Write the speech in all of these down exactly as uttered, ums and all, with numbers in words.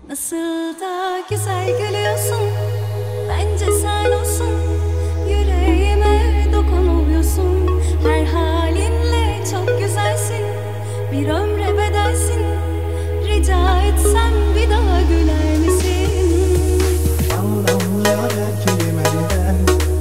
Nasıl da güzel gülüyorsun, bence sen olsun. Yüreğime dokunuyorsun, her halinle çok güzelsin. Bir ömre bedelsin, rica etsem bir daha güler misin? Anlamlar her kelimenden,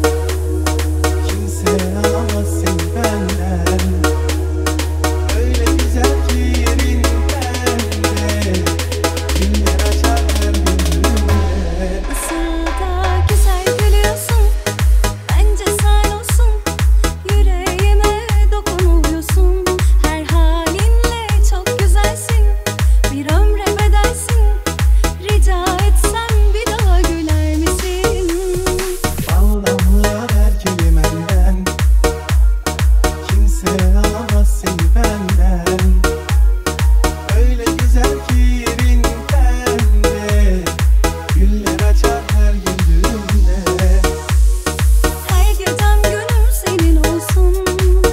kimse alamaz seni benden. Öyle güzel ki yerin bende, güller açar her günümde. Nasıl da güzel gülüyorsun, bence sen olsun. Yüreğime dokunuyorsun, her halinle çok güzelsin. Bir ömre bedelsin, rica etsem bir daha güler misin? Bal damlıyor her kelimenden, kimse alamaz seni benden. Öyle güzel ki yerin bende, güller açar her gündüğümde. Her gecem gönül senin olsun,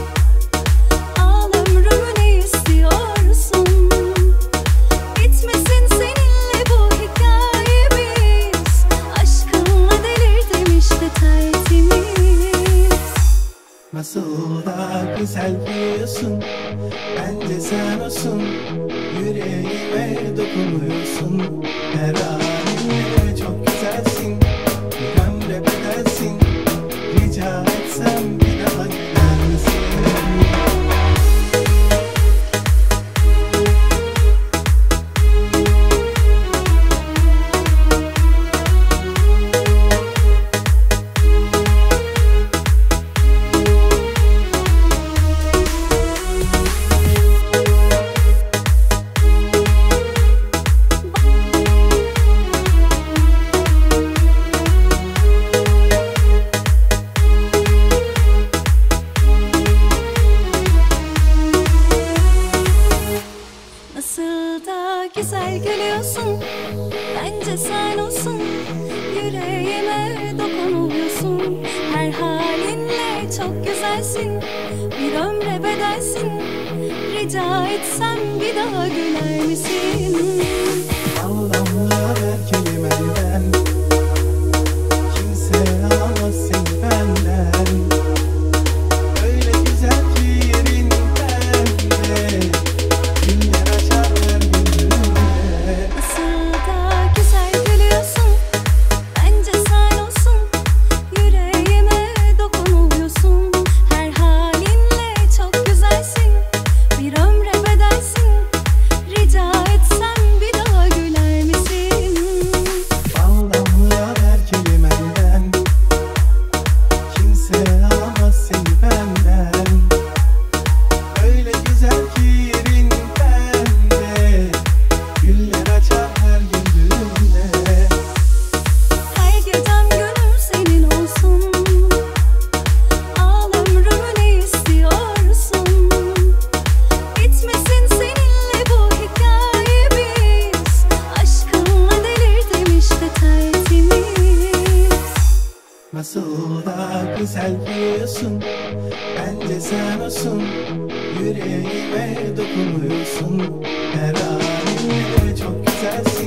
al ömrümü ne istiyorsun? Bitmesin seninle bu hikayemiz, aşkınla delirdim işte tertemiz. Nasıl da güzel biliyorsun, bence sen olsun. Yüreğime dokunuyorsun, her halinle çok güzelsin. Bir ömre bedelsin, rica etsem bir daha güler misin? Nasıl da güzel gülüyorsun, bence sen olsun. Yüreğime dokunuyorsun, her halinle çok güzelsin. Bir ömre bedelsin, rica etsem bir daha güler misin? Bal damlıyor her kelimenden, kimse alamaz seni benden. Öyle güzel ki yerin bende, güller açar her gündüğümde. Nasıl da güzel gülüyorsun, bence sen olsun. Yüreğime dokunuyorsun, her halinle çok güzelsin. Bir ömre bedelsin, rica etsem bir daha güler misin? Bal damlıyor her kelimenden, kimse alamaz seni benden. Öyle güzel ki yerin bende, güller açar her gündüğümde. Her gecem gönül senin olsun, al ömrümü ne istiyorsun? Bitmesin seninle bu hikayemiz, aşkınla delirdim işte tertemiz. Nasıl da güzel biliyorsun, bence sen olsun. Yüreğime dokunuyorsun, her halinle çok güzelsin.